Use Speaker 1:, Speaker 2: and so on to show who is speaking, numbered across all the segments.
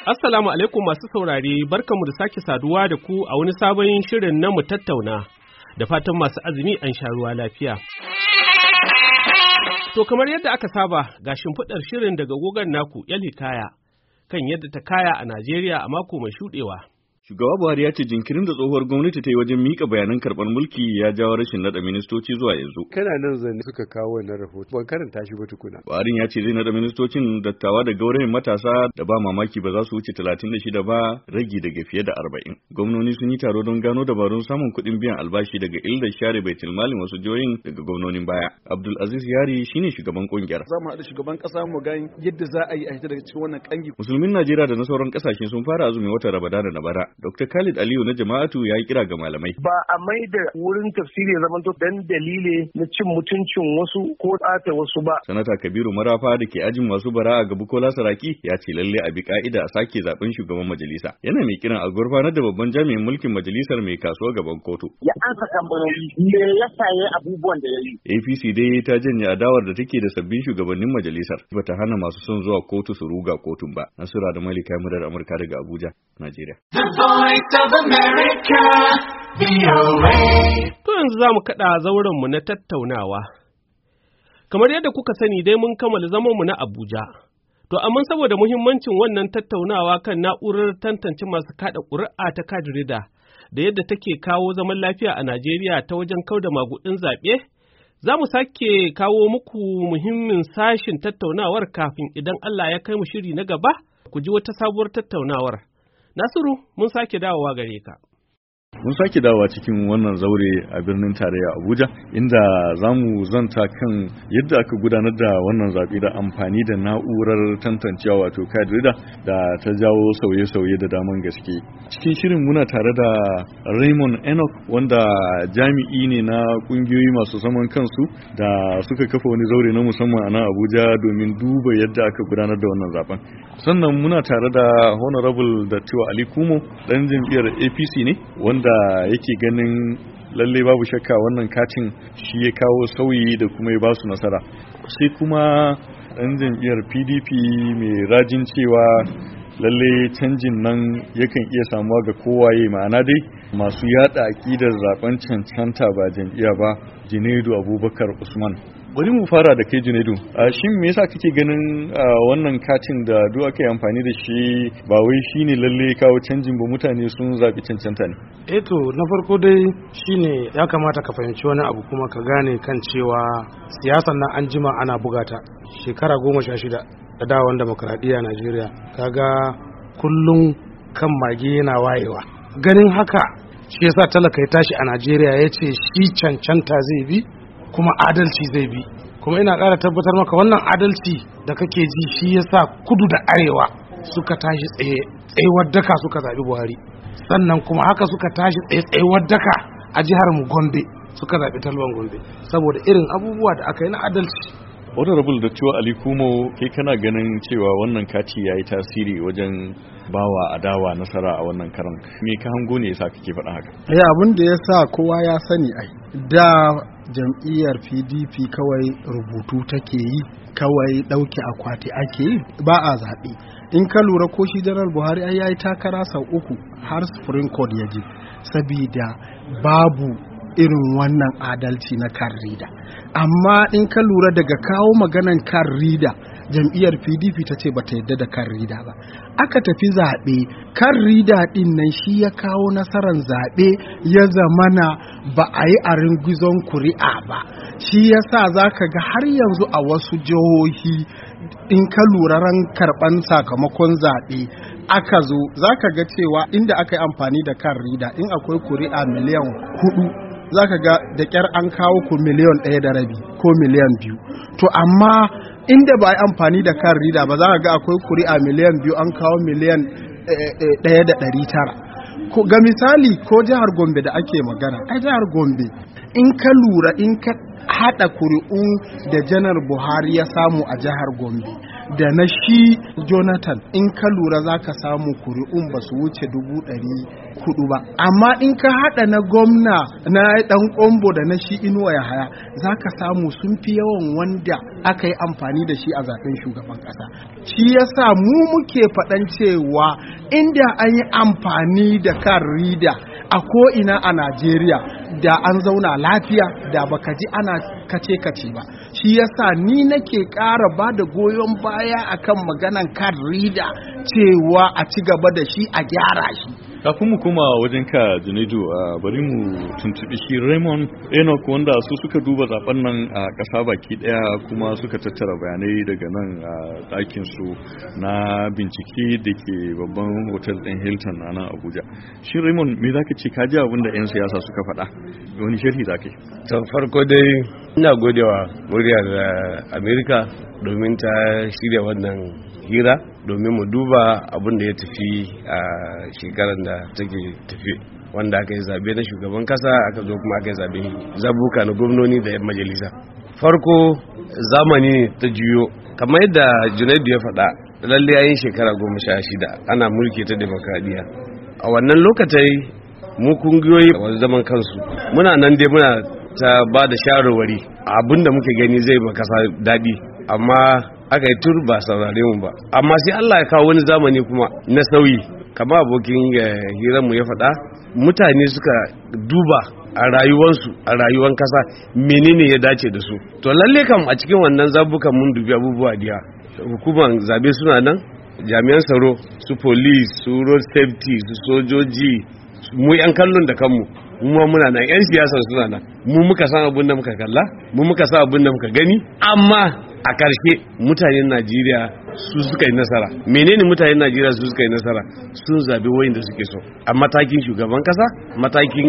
Speaker 1: Assalamu alaikum masu saurare, barkamu da sake saduwa da ku a wani sabon shirin na mu tattauna, da fatan masu azumi an sha ruwa lafiya. To kamar yadda aka saba ga shimfiɗar shirin daga gogon naku Yali Kaya kan yadda ta kaya a Najeriya a mako mai shuɗewa.
Speaker 2: Shugaba Buhari ya ce jinkirin da tsohuwar gwamnati ta yi wajen mika bayanan karɓar mulki ya jawo rashin naɗa ministoci zuwa yanzu.
Speaker 3: Kana nan zan suka kawo wannan rahoto ban karanta shi ba tukuna.
Speaker 2: Buhari ya ce zai naɗa ministocin dattawa da gaurayin matasa da ba mamaki ba za su wuce 36 ba, ragi daga fiye da 40. Gwamnoni sun yi taro don gano dabarun samun kuɗin biyan albashi daga ildar share baitul malin wasu jihohin daga gwamnonin baya. Abdul Aziz Yari shine shugaban kungiyar.
Speaker 4: Za mu haɗa shugaban ƙasa mu ga yadda za a yi a daga cikin wannan kangi.
Speaker 2: Musulmin Najeriya da na sauran ƙasashe sun fara azumin watan Ramadana na bara. Dr. Khalid Aliyu na Jama'atu ya yi kira ga malamai.
Speaker 5: Ba a mai da wurin tafsiri ya zama dan dalile na cin mutuncin wasu ko ɓata wasu ba.
Speaker 2: Sanata Kabiru Marafa da ke ajin masu bara a gabu Kola Saraki ya ce lalle a bi ka'ida a sake zaben shugaban majalisa. Yana mai kiran a gurfanar da babban jami'in mulkin majalisar mai kasuwa gaban kotu.
Speaker 6: Ya ansa tambayoyi me yasa yayi abubuwan da yayi.
Speaker 2: APC dai ta janye adawar da take da sabbin shugabannin majalisar. Bata hana masu son zuwa kotu su ruga kotun ba. Nasura da Malika Murar Amurka daga Abuja, Najeriya.
Speaker 1: To yanzu za mu kaɗa zaurenmu na tattaunawa. Kamar yadda kuka sani dai mun kammala zamanmu na Abuja. To amma saboda muhimmancin wannan tattaunawa kan na'urar tantance masu kaɗa ƙuri'a ta Kadrida da yadda take kawo zaman lafiya a Najeriya ta wajen kauda magudin zaɓe, za mu sake kawo muku muhimmin sashin tattaunawar kafin idan Allah ya kai mu shiri na gaba ku ji wata sabuwar tattaunawar. Nasiru, mun sake dawowa gare ka.
Speaker 2: Mun sake dawowa cikin wannan zaure a birnin tarayya Abuja, inda za mu zanta kan yadda aka gudanar da wannan zaɓe da amfani da na'urar tantancewa wato Kadrida da ta jawo sauye-sauye da daman gaske. Cikin shirin muna tare da Raymond Enoch, wanda jami'i ne na ƙungiyoyi masu zaman kansu da suka kafa wani zaure na musamman a nan Abuja domin duba yadda aka gudanar da wannan zaben. Sannan muna tare da Honorable Dattiwa Ali Kumo, ɗan jam'iyyar APC ne, wanda yake ganin lalle babu shakka wannan katin shi ya kawo sauyi da kuma ya ba su nasara. Sai kuma ɗan jam'iyyar PDP mai rajin cewa lalle canjin nan yakan iya samuwa ga kowaye, ma'ana dai masu yada aƙidar zaben cancanta ba jam'iyya ba, Junaidu Abubakar Usman. Bari mu fara da kai Junaidu. Shin me yasa kake ganin wannan katin da duk aka yi amfani da shi ba wai shine lalle kawo canjin ba, mutane sun zabi cancanta ne?
Speaker 7: To na farko dai shine ya kamata ka fahimci wani abu kuma ka gane kan cewa siyasan nan an jima ana bugata shekara 16 da dawon demokradiyya a Najeriya. Kaga kullum kan mage yana wayewa. Ganin haka shi yasa talaka ya tashi a Najeriya ya ce shi cancanta zai bi kuma adalci zai bi. Kuma ina ƙara tabbatar maka wannan adalci da kake ji shi yasa kudu da arewa suka tashi tsayuwar daka suka zaɓi Buhari. Sannan kuma haka suka tashi tsayuwar daka a jihar mu Gombe suka zaɓi Talban Gombe saboda irin abubuwa da aka yi na adalci.
Speaker 2: Honorable Dattiwa Ali Kumo, kai kana ganin cewa wannan kati ya yi tasiri wajen bawa adawa nasara a wannan karan. Me ka hango ne yasa kake faɗa haka?
Speaker 4: Abin da ya sa kowa ya sani da jam'iyyar PDP kawai rubutu take yi, kawai ɗauke akwati ake yi, ba a zaɓe. In ka lura ko shi Janar Buhari ya yi takara sau 3 har Supreme Court ya je, sabida babu irin wannan adalci na kan rida. Amma in ka lura daga kawo maganan kan rida, jam'iyyar PDP ta ce bata yadda da kan rida ba. Aka tafi zaɓe, kan rida ɗin nan shi ya kawo nasarar zaɓe, ya zamana ba a yi a ringizon kuri'a ba. Shi ya sa za ka ga har yanzu a wasu jihohi in ka lura ran karɓan sakamakon zaɓe aka zo za ka ga cewa inda aka yi amfani da kan rida in akwai kuri'a miliyan 4 za ka ga da ƙyar an kawo ku miliyan 1.5 ko miliyan 2. To amma inda ba a yi amfani da kan rida ba za ka ga akwai kuri'a miliyan 2 an kawo miliyan 1.9. Ga misali ko jihar Gombe da ake magana, a jihar Gombe in ka lura in ka haɗa kuri'un da Janar Buhari ya samu a jihar Gombe da na shi Jonathan, in ka lura za ka samu kuri'un ba su wuce 100 hudu ba, amma in ka hada na gwamna na dan kombo da na shi Inuwa Yahaya zaka samu sun fi yawan wanda aka yi amfani da shi a zaben shugaban kasa. Shi yasa mu muke faɗan cewa inda an yi amfani da kan rida a ko'ina a Najeriya da an zauna lafiya, da baka ji ana kace ba. Shi yasa ni nake ƙara ba da goyon baya akan maganan kan rida cewa a ci gaba da shi, a gyara shi.
Speaker 2: Kafin mu kuma wajen ka Junaidu, bari mu tuntubi shi Raymond Enoch wanda su suka duba zaben nan a ƙasa baki ɗaya kuma suka tattara bayanai daga nan a ɗakin su na bincike da ke babban hotel ɗin Hilton a nan Abuja. Shi Raymond, me zaka ce ka ji abin da 'yan siyasa suka faɗa? Wani sharhi zaka yi?
Speaker 8: To farko dai ina godewa muryar Amerika domin ta shirya wannan hira domin mu duba abin da ya tafi a shekarar da take tafi, wanda aka yi zabe na shugaban kasa, aka zo kuma aka yi zabe zabuka na gwamnoni da 'yan majalisa. Farko zamani ta juyo kamar yadda Junaidu ya faɗa, lalle yayin shekara 16 ana mulki ta demokradiyya. A wannan lokacin mu kungiyoyi a zaman kansu muna nan dai muna ta ba da shawarwari abinda muke gani zai ba kasa daɗi, amma aka yi tur ba saurare mu ba. Amma sai Allah ya kawo wani zamani kuma na sauyi, kama abokin hiranmu ya faɗa, mutane suka duba a rayuwarsu, a rayuwar kasa menene ya dace da su. To lalle kam a cikin wannan zabukan mun dubi abubuwa diya. Hukumar zabe suna nan, jami'an tsaro, su police, su road safety, su sojoji, mu yan kallon da kanmu, mu muna nan, yan siyasar suna nan, mu muka san abin da muka kalla, mu muka san abin da muka gani. Amma a ƙarshe mutanen Najeriya su suka yi nasara. Menene mutanen Najeriya su suka yi nasara? Sun zabi wayin da suke so a matakin shugaban kasa, matakin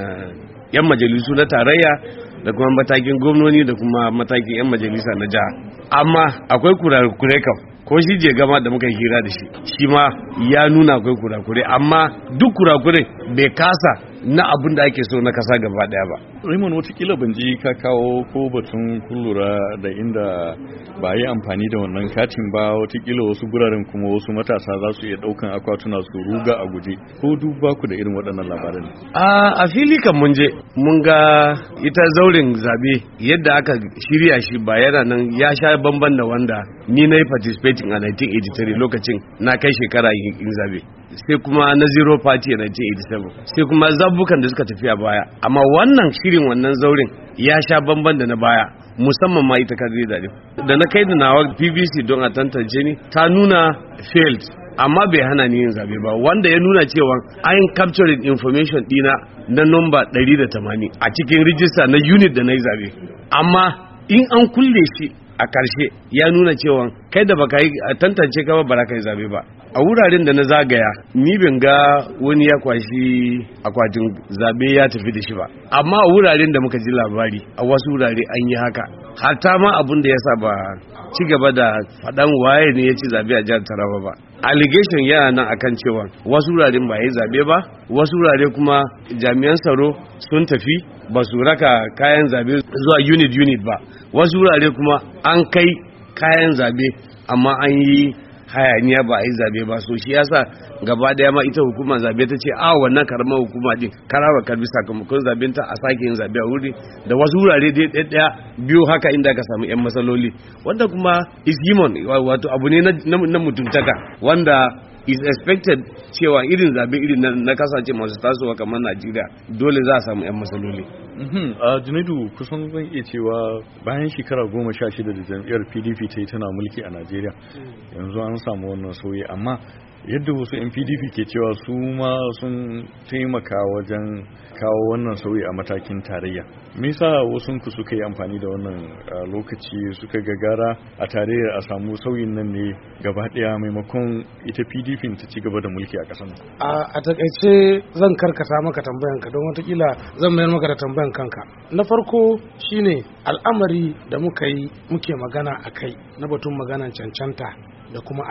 Speaker 8: yan majalisu na tarayya, da kuma matakin gwamnoni, da kuma matakin yan majalisa na jiha. Amma akwai kurakure kam, ko shi je gama da muka hira da shi ma ya nuna akwai kurakure, amma duk kurakure bai kasa na abin da ake so na kasa gaba daya ba.
Speaker 2: Raymond, watakila ban ji ka kawo ko batun kullura da inda ba yi amfani da wannan katin ba, watakila wasu guraren kuma wasu matasa za su iya daukan akwatuna su ruga a guje, ko duk ba ku da irin waɗannan labaran?
Speaker 8: A fili kan mun je mun ga ita zauren zabe yadda aka shirya shi ba yana nan, ya sha bamban da wanda ni na yi participating a 1983 lokacin na kai shekara yin zabe, sai kuma na zero party a 1987, sai kuma zabukan da suka tafi a baya. Amma wannan shirin wannan zaurin ya sha bamban da na baya, musamman ma ita kadri da na kai da nawa PBC don a tantance ni, ta nuna failed, amma bai hana ni yin zabe ba, wanda ya nuna cewa an capturing information dina na number 180 a cikin rijista na unit da na yi zabe. Amma in an kulle shi a ƙarshe ya nuna cewa kai da baka yi tantance ka ba ka yi zabe ba. A wuraren da na zagaya ni ban ga wani ya kwashi akwatin zabe ya tafi da shi ba, amma a wuraren da muka ji labari a wasu wurare an yi haka. Hatta ma abin da ya sa ba ci gaba da faɗan waye ne ya ci zabe a jihar Taraba ba. Allegation yana nan akan cewa wasu wuraren ba yi zabe ba, wasu wurare kuma jami'an tsaro sun tafi ba su raka kayan zabe zuwa unit ba, wasu wurare kuma an kai kayan zabe amma an yi hayaniya ba a yi zabe ba. So shi yasa gaba daya ma ita hukumar zabe ta ce wannan karamar hukuma din karawa karbi sakamakon zaben ta a sake yin zabe a wuri, da wasu wurare daya biyu haka inda aka samu yan matsaloli, wanda kuma is human, wato abu ne na mutuntaka, wanda is expected cewa irin zabe irin na kasance masu tasowa kamar Najeriya dole za a samu yan matsaloli.
Speaker 2: Junaidu, kusan zan iya cewa bayan shekara 16 da jam'iyyar PDP ta yi tana mulki a Najeriya, yanzu an samu wannan sauyi, amma yadda wasu yan PDP ke cewa su ma sun taimaka wajen kawo wannan sauyi a matakin tarayya. Me yasa wasu ku suka yi amfani da wannan lokaci suka gagara a tarayyar a samu sauyin nan ne gaba daya maimakon ita PDP ta ci gaba da mulki a ƙasar?
Speaker 7: A takaice zan karkata maka tambayanka don watakila zan mayar maka da tambayan kanka. Na farko shine al'amari da muke magana a kai na batun maganan cancanta da kuma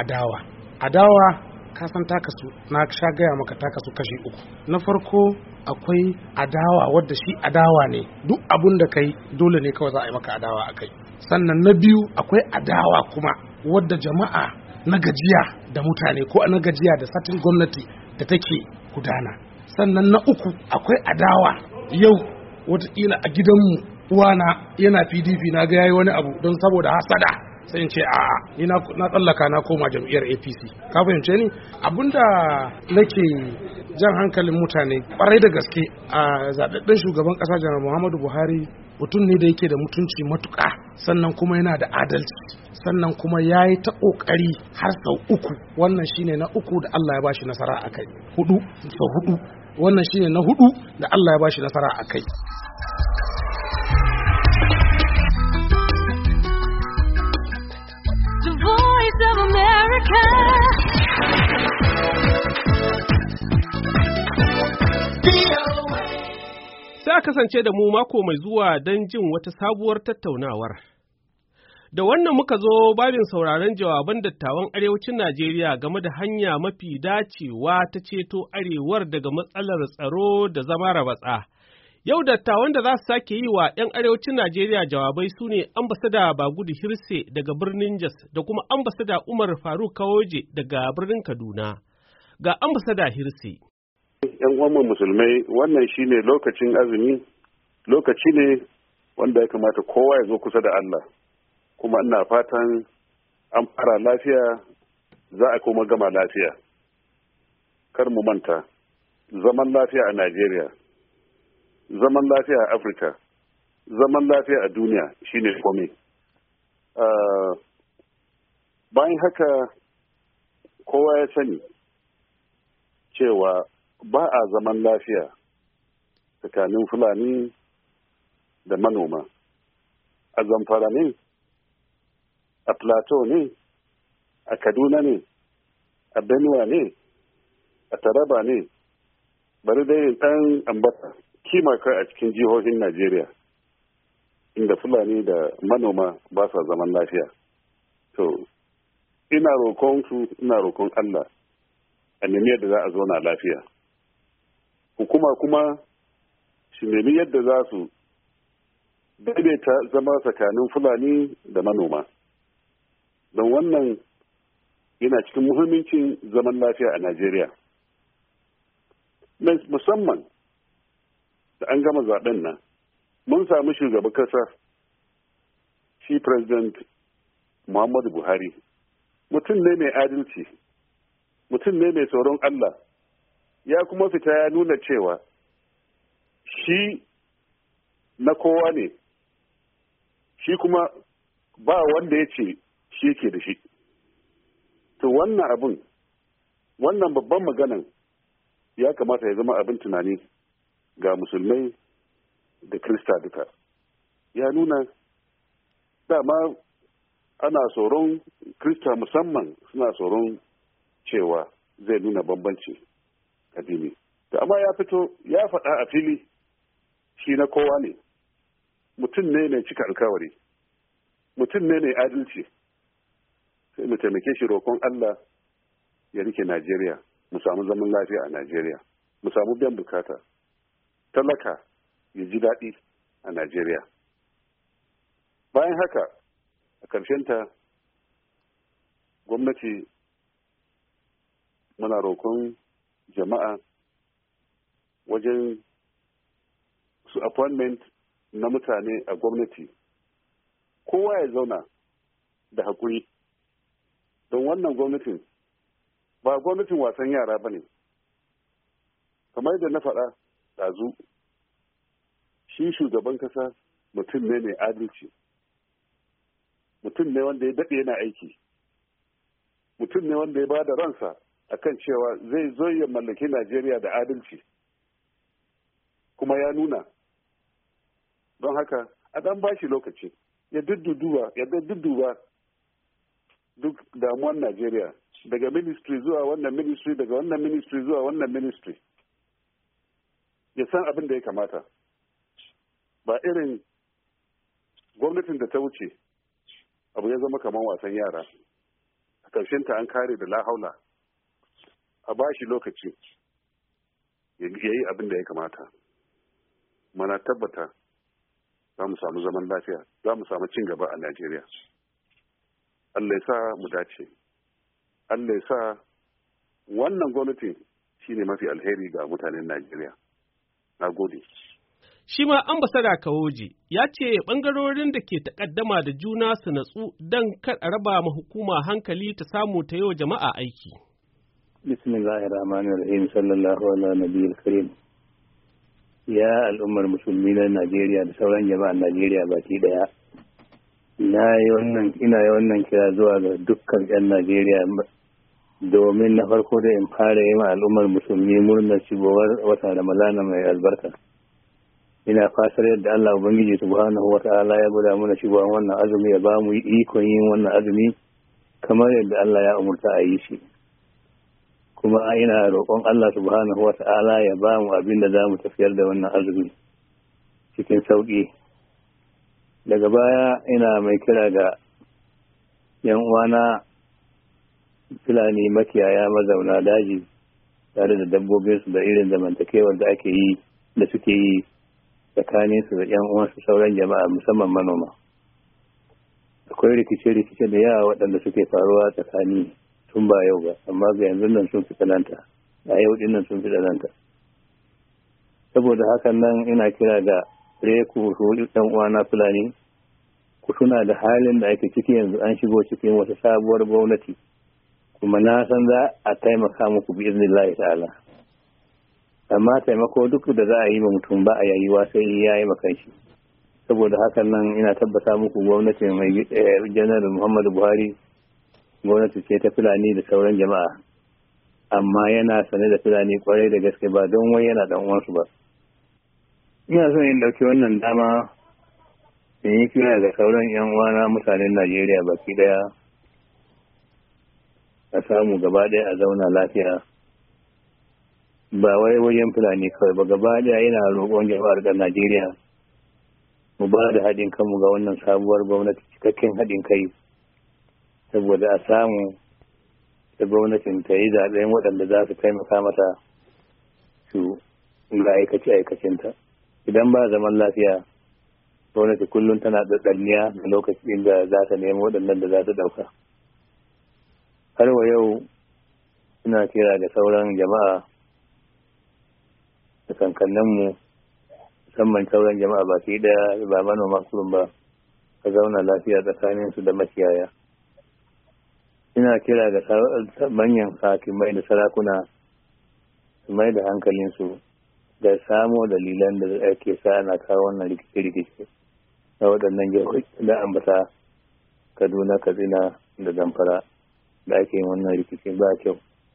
Speaker 7: adawa kasan takasu, na sha gaya maka takasu kashi uku. Na farko akwai adawa wadda shi adawa ne, duk abun da kai dole ne kawai za a yi maka adawa a kai. Sannan na biyu akwai adawa kuma wadda jama'a na gajiya da mutane ko na gajiya da satin gwamnati da take gudana. sannan na uku akwai adawa. Yau wataƙila a gidanmu uwana yana PDP na ga yayi wani abu don saboda hasada sai in ce a'a ni na tsallaka na koma jam'iyyar APC. Ka fahimce ni? Abinda nake jan hankalin mutane kwarai da gaske a zaɓaɓɓen shugaban ƙasa Janar Muhammadu Buhari mutum ne da yake da mutunci matuƙa, sannan kuma yana da adalci, sannan kuma ya yi ta ƙoƙari har sau uku. Wannan shine na uku da Allah ya bashi nasara a kai. Sau hudu. Wannan shine na hudu da Allah ya bashi nasara a kai.
Speaker 1: The Voice of America. Sai a kasance da mu mako mai zuwa don jin wata sabuwar tattaunawar. Da wannan muka zo babin sauraron jawaban dattawan arewacin Najeriya game da hanya mafi dacewa ta ceto arewar daga matsalar tsaro da zama rabatsa. Yau dattawan da za su sake yi wa 'yan arewacin Najeriya jawabai su ne ambasada Bagudu Hirse daga birnin Jos da kuma ambasada Umar Faruk Kawoje daga birnin Kaduna. Ga ambasada Hirse.
Speaker 9: 'Yan uwanmu musulmai, wannan shine lokacin azumi, lokaci ne wanda ya kamata kowa ya zo kusa da Allah. Kuma ina fatan an fara lafiya, za a kuma gama lafiya. Kar mu manta, zaman lafiya a Najeriya, zaman lafiya a Afirka, zaman lafiya a duniya shine komai. Bayan haka kowa ya sani cewa ba a zaman lafiya tsakanin Fulani da manoma. A Zamfara ne, a Plateau ne, a Kaduna ne, a Benue ne, a Taraba ne, bari dai ɗan ambata kima kai a cikin jihohin Najeriya inda Fulani da manoma ba sa zaman lafiya. To, ina roƙon Allah a nemi yadda za a zauna lafiya. Hukuma kuma shi nemi yadda za su daidaita zama tsakanin Fulani da manoma. Don wannan yana cikin muhimmancin zaman lafiya a Najeriya. Musamman da an gama zaben nan, mun samu shugaban kasa shi President Muhammadu Buhari. Mutum ne mai adalci, mutum ne mai tsoron Allah, ya kuma fita ya nuna cewa shi na kowa ne, shi kuma ba wanda ya ce shi yake da shi. To wannan babban maganan ya kamata ya zama abin tunani ga musulmai da Kirista duka. Ya nuna dama ana tsoron Kirista musamman suna tsoron cewa zai nuna bambanci addini. Amma ya fito ya faɗa a fili shi na kowa ne, mutum ne mai cika alkawari, mutum ne mai adalci. Sai mu taimake shi roƙon Allah ya rike Najeriya, mu samu zaman lafiya a Najeriya, mu samu biyan bukata, talaka ya ji daɗi a Najeriya. Bayan haka, a ƙarshenta, gwamnati muna roƙon jama'a wajen su appointment na mutane a gwamnati, kowa ya zauna da haƙuri. Don wannan gwamnatin ba gwamnatin wasan yara ba ne. Kamar da na faɗa ɗazu, shi shugaban kasa mutum ne mai adalci, mutum ne wanda ya daɗe yana aiki, mutum ne wanda ya ba da ransa akan cewa zai zo ya mallaki Najeriya da adalci, kuma ya nuna. Don haka a ɗan ba shi lokaci ya dudduba duk damuwan Najeriya, daga ministry zuwa wannan ministry, daga wannan ministry zuwa wannan ministry, ya san abin da ya kamata. Ba irin gwamnatin da ta wuce abu ya zama kamar wasan yara, a ta an kare da lahaula. A ba shi lokaci ya yi abin da ya kamata. Mana tabbata za mu samu zaman lafiya, za mu samu cin gaba a Najeriya. Allah ya sa mu dace. Allah ya sa wannan gwamnati shine mafi alheri ga mutanen Najeriya. Na gode.
Speaker 1: Shi ma ambasada Kawoji ya ce ɓangarorin da ke takaddama da juna su natsu don kar a raba ma hukuma hankali ta samu ta yau jama'a aiki.
Speaker 10: Bismillahirrahmanirrahim, sallallahu ala nabiyil karim. Ya al'ummar musulmi na Najeriya da sauran jama'an Najeriya baki daya. Ina yi wannan kira zuwa ga dukkan 'yan Najeriya domin na farko da in fara yi ma al'ummar musulmi murnar shigowar watan Ramadana mai albarka. Ina fatar yadda Allah Ubangiji subhanahu wa ta'ala ya guda mana shigowar wannan azumi ya ba mu ikon yin wannan azumi kamar yadda Allah ya umurta a yi shi. Kuma ina roƙon Allah subhanahu wa ta'ala ya ba mu abin da za mu tafiyar da wannan azumi cikin sauƙi. Daga baya ina mai kira ga 'yan uwana Fulani makiyaya mazauna daji tare da dabbobinsu da irin zamantakewar da suke yi tsakaninsu da 'yan uwansu sauran jama'a musamman manoma. Akwai rikice-rikice da yawa waɗanda suke faruwa tsakani tun ba yau ba, amma ga yanzu nan sun fi tsananta, a yau ɗin nan sun fi tsananta. Saboda hakan nan ina kira ga ku ɗan uwana Fulani, ku tuna da halin da ake ciki yanzu an shigo cikin wata sabuwar gwamnati, kuma na san za a taimaka muku bi iznillahi ta'ala. Amma taimako duk da za a yi ma mutum ba a yayiwa sai ya yi makan shi. Saboda hakan nan ina tabbata muku gwamnati mai janar Muhammadu Buhari gwamnati ce ta Fulani da sauran jama'a, amma yana sane da Fulani kwarai da gaske ba don wai yana dan uwansu ba. Ina son in ɗauki wannan dama in yi kira ga sauran 'yan uwana mutanen Najeriya baki daya a samu gaba ɗaya a zauna lafiya. Ba wai wajen Fulani kawai ba, gaba ɗaya yana roƙon jama'ar ga Najeriya mu ba da haɗin kanmu ga wannan sabuwar gwamnati, cikakken haɗin kai, saboda a samu da gwamnatin ta yi zaɓen waɗanda za su taimaka mata su ga aikace-aikacinta. Idan ba zaman lafiya, gwamnati kullum tana ɗaɗɗarniya da lokacin da za ta nemi waɗannan da za ta ɗauka. Har wa yau ina kira ga sauran jama'a da kankanninmu, musamman sauran jama'a baki ɗaya ba manoma kullum ba, ka zauna lafiya tsakaninsu da makiyaya. Ina kira ga manyan hakimai da sarakuna su mai da hankalinsu da samo dalilan da ake sa ana kawo wannan rikice-rikice na waɗannan jihohi da ambata Kaduna, Katsina da Zamfara da ake yin wannan rikici ba kyau.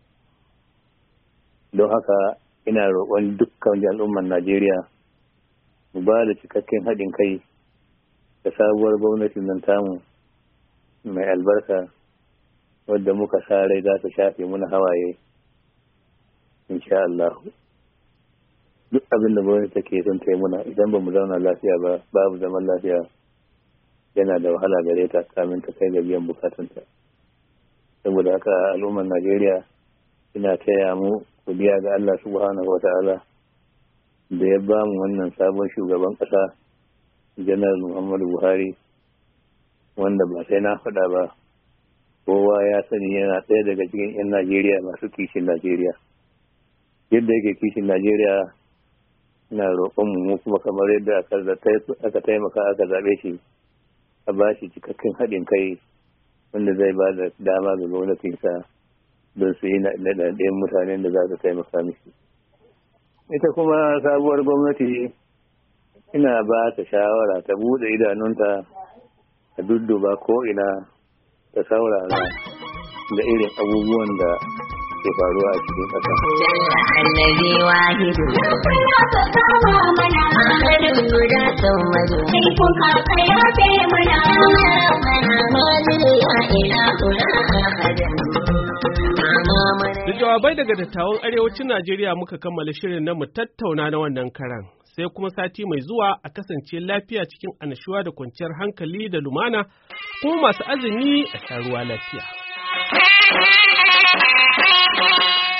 Speaker 10: Don haka ina roƙon dukkan al'ummar Najeriya mu ba da cikakken haɗin kai da sabuwar gwamnatin nan tamu mai albarka wadda muka sa rai za ta shafe muna hawaye insha Allah. Duk abin da gwamnati take son ta yi muna, idan ba mu zauna lafiya ba, babu zaman lafiya, yana da wahala gare ta kamin ta kai ga biyan bukatunta. Saboda haka al'ummar Najeriya ina taya mu godiya ga Allah subhanahu wa ta'ala da ya ba mu wannan sabon shugaban ƙasa Janar Muhammadu Buhari, wanda ba sai na faɗa ba, kowa ya sani yana ɗaya daga cikin 'yan Najeriya masu kishin Najeriya. Yadda yake kishin Najeriya, ina roƙon mu kuma kamar yadda aka taimaka aka zaɓe shi, a ba shi cikakken haɗin kai wanda zai ba da dama ga gwamnatinsa don su yi naɗaɗɗen mutanen da za su taimaka mishi. Ita kuma sabuwar gwamnati ina ba ta shawara ta buɗe idanunta, ta dudduba ko'ina, ta saurara da irin abubuwan da ke faruwa a cikin ƙasa.
Speaker 11: Annabi wahidu ya kunya ka kama mana ahadin guda sau madu sai kun kasa ya fe mana mazidu ya ila kula ahadin.
Speaker 1: Da jawabai daga dattawan arewacin Najeriya muka kammala shirin na mu tattauna na wannan karan. Sai kuma sati mai zuwa a kasance lafiya cikin annashuwa da kwanciyar hankali da lumana, kuma masu azumi a sha ruwa lafiya.